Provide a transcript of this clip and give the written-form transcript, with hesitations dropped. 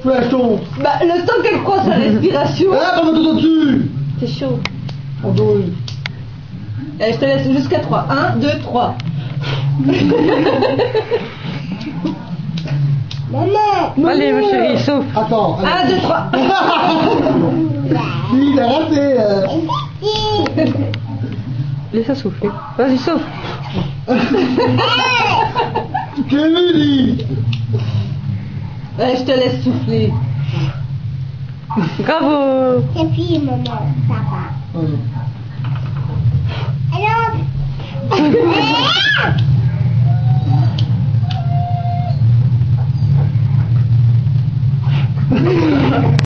Ouais, je tombe. Bah, le temps qu'elle prend sa respiration. Ah, pas mettre au-dessus. C'est chaud. En dos. Allez, je te laisse jusqu'à 3. 1, 2, 3. Maman. Allez, ma chérie, souffle. Attends. 1, 2, 3. Il a raté. Laisse ça souffler. Vas-y, souffle. Kevin. Allez, je te laisse souffler. Bravo. Et puis, maman, ça va. Alors,